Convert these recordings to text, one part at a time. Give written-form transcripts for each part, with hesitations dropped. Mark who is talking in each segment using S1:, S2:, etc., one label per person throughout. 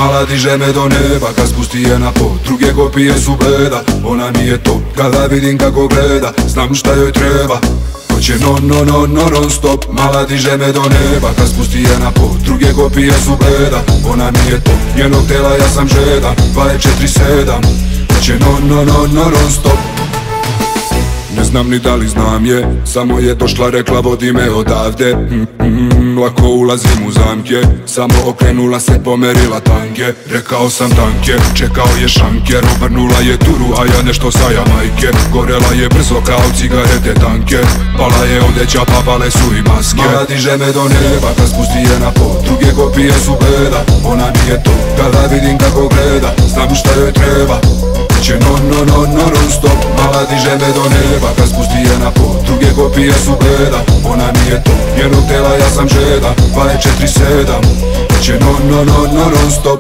S1: Mala diže me do neba kad spusti je na pod. Druge kopije su bleda, ona mi je top. Kada vidim kako gleda, znam šta joj treba. Hoće non stop. Mala diže me do neba kad spusti je na pod. Druge kopije su bleda, ona mi je top. Njenog tela ja sam žedan, 24/7. Hoće non stop. Ne znam ni da li znam je, samo je došla rekla vodi me odavde. Lako ulazim u zamke, samo okrenula se pomerila tanke. Rekao sam tanke, čekao je šanker, obrnula je turu, a ja nešto sa Jamajke. Gorela je brzo kao cigarete tanke, pala je odeća, pa pale su i maske. Mala diže me do neba kad spusti je na pod. Druge kopije su bleda, ona mi je to. Kada vidim kako gleda, znam šta joj treba. Hoće non stop. Mala diže me do neba kad spusti je na pod. Druge kopije su bleda, ona mi je to. Njenog tela ja sam žedan, 24/7. Hoće non stop.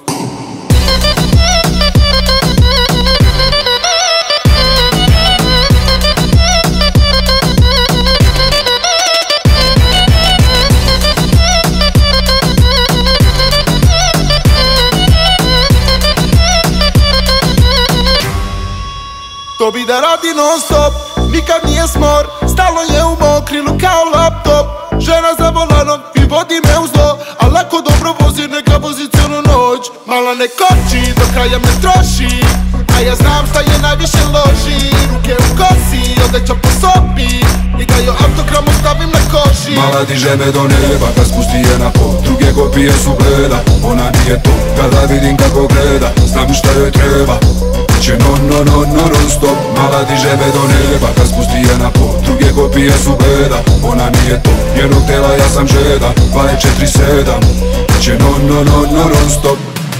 S2: To bi da radi non stop, nikad nije smor. Stalno je u mokrilu kao laptop. Žena za volanom i vodi me uz zlo, a lako dobro vozi, neka vozi cijelu noć. Mala ne koči, do kraja me troši, a ja znam šta je najviše loži. Ruke u kosi, odeća po sobi, i da joj autogram ostavim na koži.
S1: Mala diže me do neba kad spusti je na pod. Druge kopije su bleda, ona mi je to. Kada vidim kako gleda, znam šta joj treba. Hoće non stop. Mala diže me do neba kad spusti je na pod. Druge kopije su bleda, ona mi je to. Njenog tela ja sam žedan, 24/7. Hoće non stop.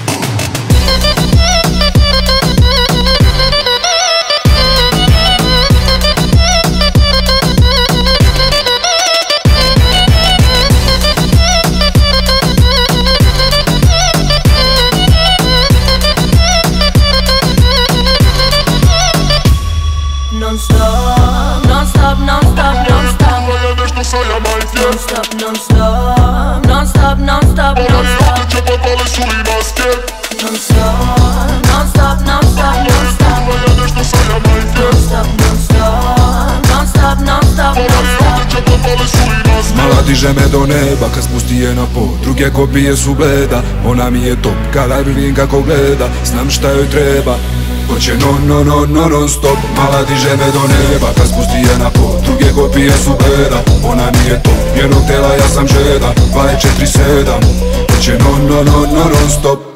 S3: Non stop, non stop, non stop, non stop.
S2: Nešto sa Jamajke.
S3: Non stop, non stop, non stop, non stop, non stop.
S2: Odeća pa pale su i maske.
S3: Non stop, non stop, non stop, non stop.
S2: Nešto sa Jamajke.
S3: Non stop, non stop, non stop, non stop, non stop.
S2: Odeća pa pale su i maske.
S1: Mala diže me do neba kad spusti je na pod. Druge kopije su bleda, ona mi je top. Kada vidim kako gleda, znam šta joj treba. Hoće non stop. Mala diže me do neba kad spusti je na pod. Druge kopije su bleda, ona mi je to. Njenog tela ja sam žedan, 24/7. Hoće non stop.